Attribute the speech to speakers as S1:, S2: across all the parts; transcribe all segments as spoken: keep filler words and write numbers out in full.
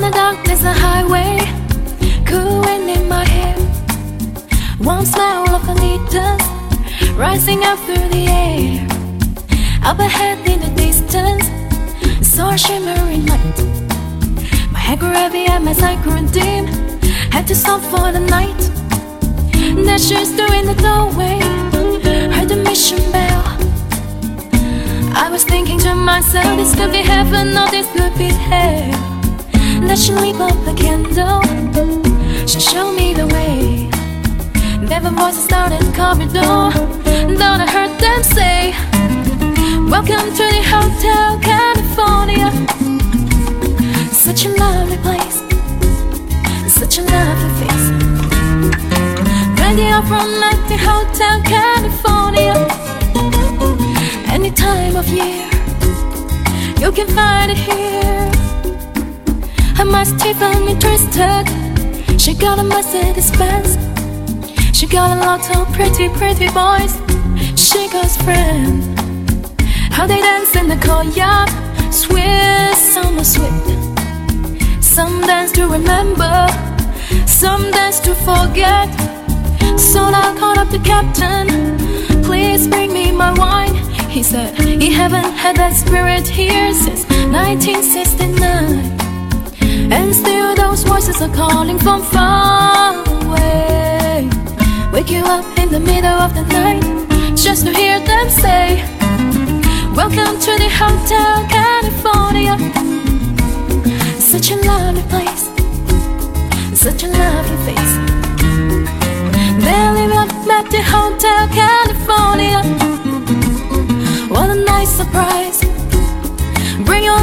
S1: the darkness, a highway, cool wind in my hair. Warm smell of canitas rising up through the air. Up ahead in the distance, saw a shimmering light. My head grew heavy and my sight grew dim. Had to stop for the night. That she stood in the doorway, heard the mission bell. I was thinking to myself, this could be heaven or this could be hell. That she lit up a candle, she showed me the way. There were voices down in the corridor, thought I heard them say, welcome to the Hotel California. Such a lovely place, such a lovely face. Radio from like the Hotel California. Any time of year, you can find it here. I must have me twisted. She got a Mercedes Benz. She got a lot of pretty, pretty boys. She goes friend. How they dance in the courtyard, Swiss summer sweet. Some dance to remember, some dance to forget. So I called up the captain, please bring me my wine. He said he haven't had that spirit here since nineteen sixty-nine. And still those voices are calling from far away. Wake you up in the middle of the night just to hear them say, welcome to the Hotel California. Such a lovely place, such a lovely face. They live up at the Hotel California. What a nice surprise. Bring your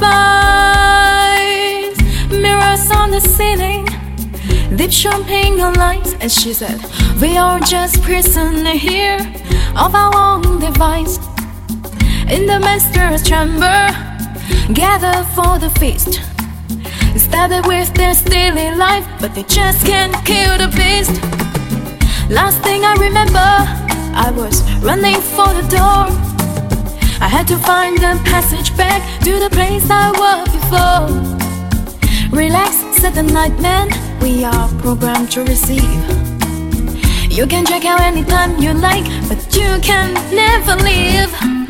S1: alibis. Mirrors on the ceiling, deep champagne on lights. And she said, we are just prisoners here of our own device. In the master's chamber, gather for the feast. Started with their steely life, but they just can't kill the beast. Last thing I remember, I was running for the door. I had to find the passage back to the place I was before. Relax, said the night man, we are programmed to receive. You can check out anytime you like, but you can never leave.